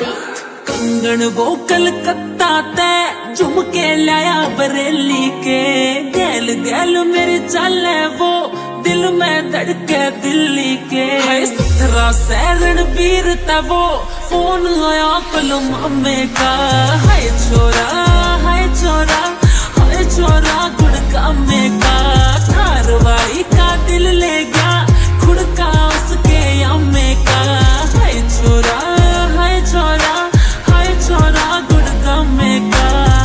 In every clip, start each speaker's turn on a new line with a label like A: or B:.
A: beat.
B: कंगन वो कलकत्ता ते झुमके लाया बरेली के, गैल गैल मेरी चाल है वो दिल में धड़के दिल्ली के। है सत्रह सैरण वीर तब वो फोन आया कल मामे का। है छोरा है छोरा है छोरा गुड़गामे का, थारवाड़ी का दिल ले गया खुड़का उसके अम्मे का। है छोरा है छोरा है छोरा गुड़गामे का।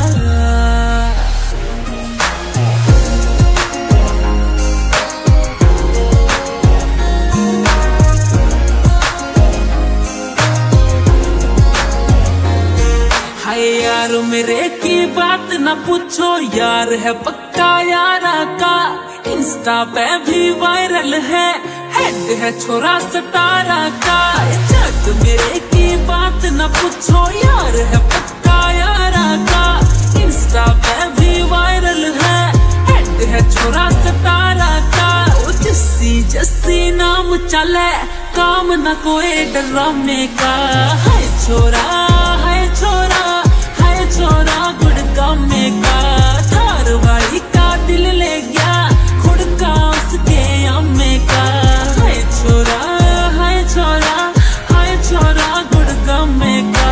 B: यार मेरे की बात न पूछो, यार है पक्का यारा का, इंस्टा पे भी वायरल है, हेड है छोरा सतारा का। जग मेरे की बात न पूछो, यार है पक्का यारा का, इंस्टा पे भी वायरल है, हेड है छोरा सतारा का। जस्सी जस्सी नाम चले काम न कोई डराने का। है छोरा है छोरा छोरा गुड़गामे का, थारवाड़ी का दिल ले गया खुड़का उसके अम्मे का। है छोरा है छोरा है छोरा गुड़गामे का।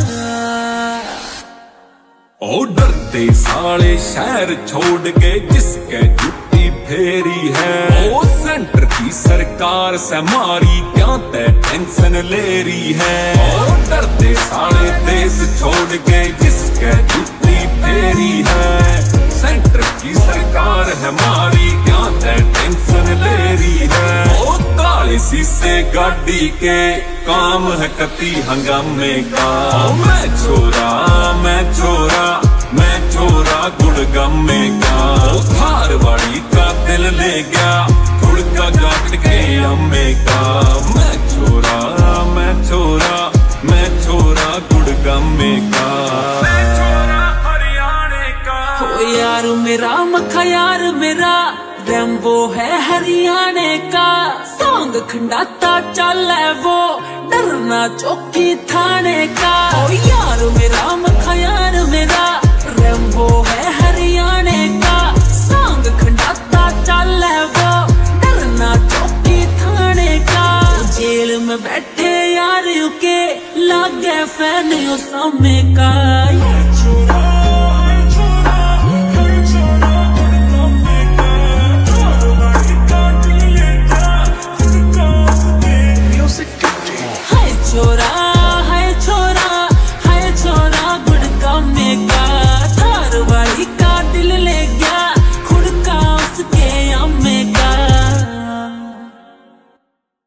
C: ओ डरते साले शहर छोड़ के जिसके जुट्टी फेरी है, ओ सेंटर की सरकार से मारी क्या ते टेंशन ले रही है। ओ डरते साले देश छोड़ के जिसके जुट्टी फेरी है, सेंटर की सरकार है मारी क्या ते टेंशन ले रही है। ओ काले शीशे गाड़ी के काम है कती हंगामे का। ओ मैं छोरा मैं छोरा मैं छोरा गुड़गामे का, थारवाड़ी का दिल ले गया खुड़का गाट के अम्मे का। मैं छोरा मैं छोरा मैं छोरा गुड़गामे का, मैं छोरा हरियाणे का।
B: हो यार मेरा मखा यार मेरा रेम्बो है हरियाणे का, सॉन्ग खंडाता चल है वो डरना चौकी थाने का। ओ यार मेरा मखा यार मेरा रेम्बो है हरियाणे का, सॉन्ग खंडाता चल है वो डरना चौकी थाने का। जेल में बैठे यार के लागे फैन सामे का।